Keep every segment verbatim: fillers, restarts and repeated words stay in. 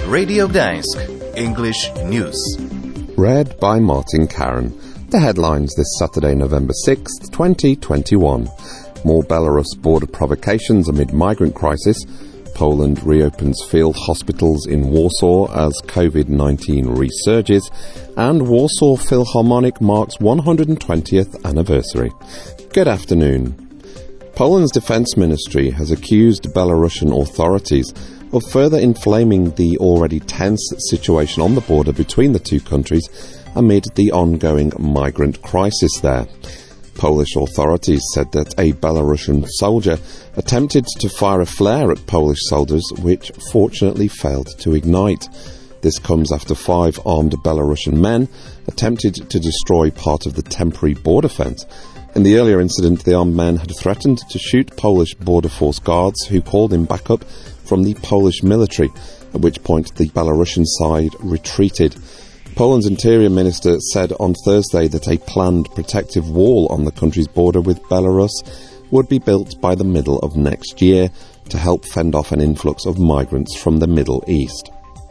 Radio Gdańsk, English News. Read by Martin Karen. The headlines this Saturday, November sixth, twenty twenty-one. More Belarus border provocations amid migrant crisis. Poland reopens field hospitals in Warsaw as COVID nineteen resurges. And Warsaw Philharmonic marks one hundred twentieth anniversary. Good afternoon. Poland's defense ministry has accused Belarusian authorities of further inflaming the already tense situation on the border between the two countries amid the ongoing migrant crisis there. Polish authorities said that a Belarusian soldier attempted to fire a flare at Polish soldiers, which fortunately failed to ignite. This comes after five armed Belarusian men attempted to destroy part of the temporary border fence. In the earlier incident, the armed men had threatened to shoot Polish border force guards who called in backup from the Polish military, at which point the Belarusian side retreated. Poland's interior minister said on Thursday that a planned protective wall on the country's border with Belarus would be built by the middle of next year to help fend off an influx of migrants from the Middle East.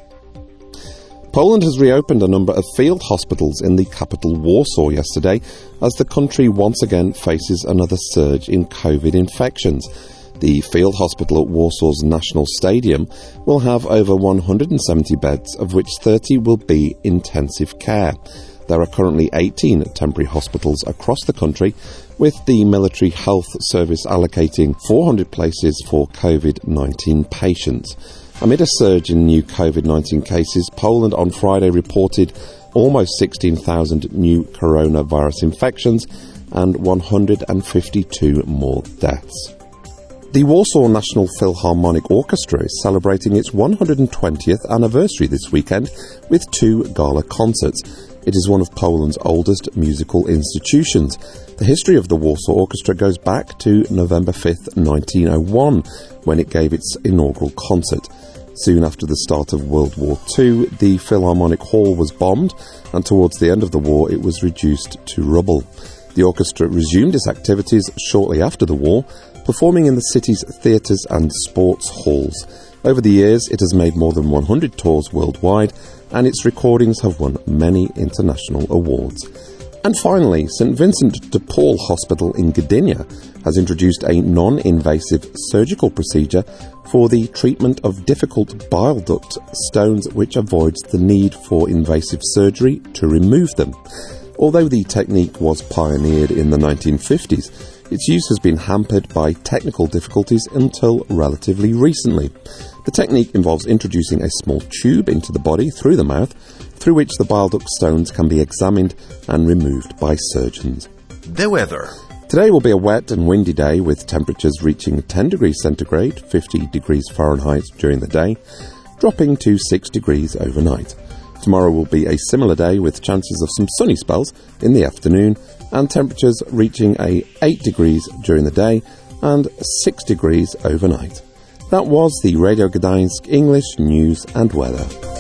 Poland has reopened a number of field hospitals in the capital Warsaw yesterday as the country once again faces another surge in COVID infections. The field hospital at Warsaw's National Stadium will have over one hundred seventy beds, of which thirty will be intensive care. There are currently eighteen temporary hospitals across the country, with the Military Health Service allocating four hundred places for COVID nineteen patients. Amid a surge in new COVID nineteen cases, Poland on Friday reported almost sixteen thousand new coronavirus infections and one hundred fifty-two more deaths. The Warsaw National Philharmonic Orchestra is celebrating its one hundred twentieth anniversary this weekend with two gala concerts. It is one of Poland's oldest musical institutions. The history of the Warsaw Orchestra goes back to November fifth, nineteen oh one, when it gave its inaugural concert. Soon after the start of World War Two, the Philharmonic Hall was bombed, and towards the end of the war it was reduced to rubble. The orchestra resumed its activities shortly after the war, performing in the city's theatres and sports halls. Over the years, it has made more than one hundred tours worldwide, and its recordings have won many international awards. And finally, Saint Vincent de Paul Hospital in Gdynia has introduced a non-invasive surgical procedure for the treatment of difficult bile duct stones, which avoids the need for invasive surgery to remove them. Although the technique was pioneered in the nineteen fifties, its use has been hampered by technical difficulties until relatively recently. The technique involves introducing a small tube into the body through the mouth, through which the bile duct stones can be examined and removed by surgeons. The weather. Today will be a wet and windy day with temperatures reaching ten degrees centigrade, fifty degrees Fahrenheit during the day, dropping to six degrees overnight. Tomorrow will be a similar day with chances of some sunny spells in the afternoon and temperatures reaching a eight degrees during the day and six degrees overnight. That was the Radio Gdańsk English News and Weather.